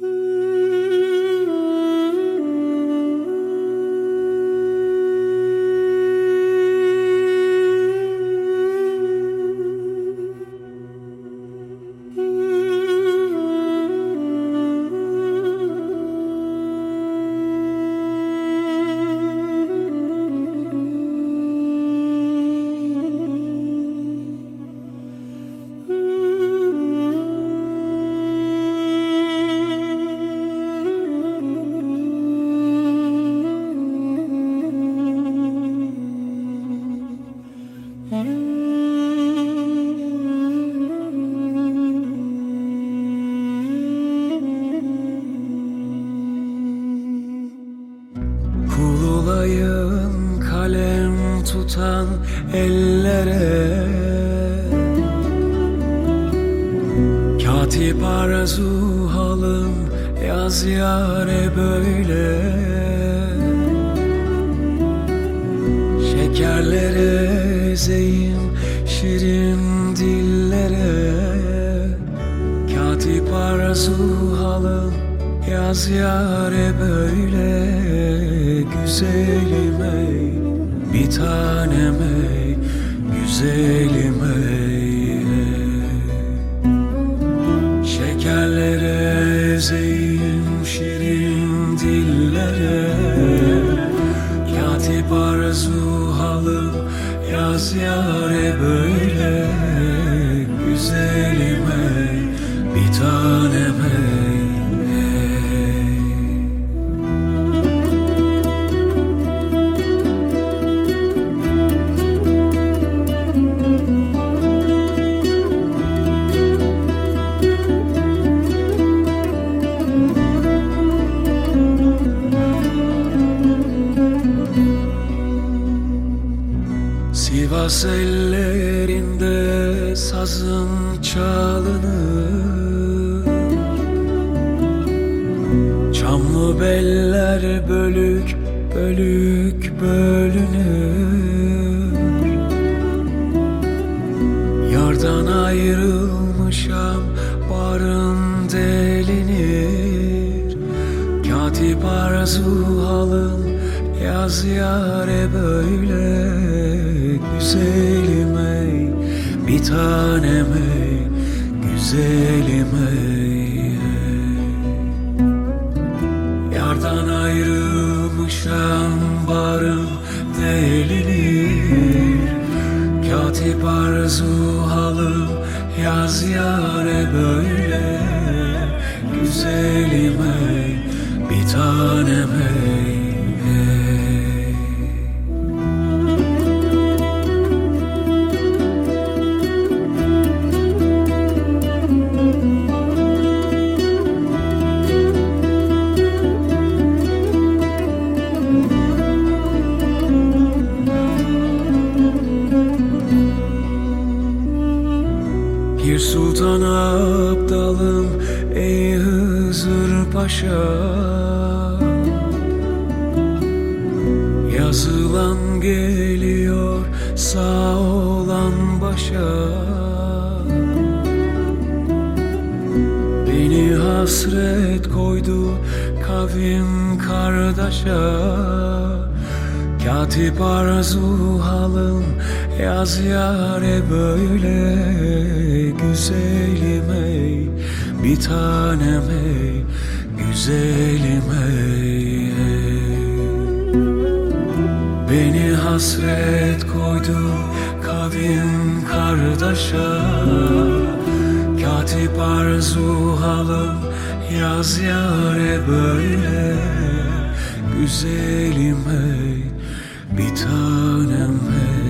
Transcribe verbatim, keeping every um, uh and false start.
Kul olayım kalem tutan ellere, katip arzu halım yaz yâre böyle. Şekerlere ezeyim şirin dillere, katip arzu halım yaz yâre böyle. Güzelim ey, bir tanem ey, güzelim ey, ey. Şekerlere ezeyim şirin dillere, katip arzu halım yaz yâre böyle. Güzelim ey, bir tanem ey, ey. Sivas ellerinde sazın çalınır, çamlı beller bölük bölük bölünür. Yardan ayrılmışam barın delinir, katip arzu halım yaz yâre böyle. Güzelim ey, bir tanem ey, güzelim ey, ey. Yardan ayrılmışam barım delinir, katip arzu halım yaz yâre böyle. Güzelim ey, bir tanem ey, ey. Pir Sultan Abdalım ey Hızır Paşa, yazılan geliyor sağ olan başa. Beni hasret koydu kavim kardeşa, katip arzu halım yaz yâre böyle. Güzelim ey, bir tanem ey, güzelim ey, ey. Beni hasret koydu kavim kardeşa, katip arzu halım yaz yâre böyle. Güzelim ey, bir tanem ey.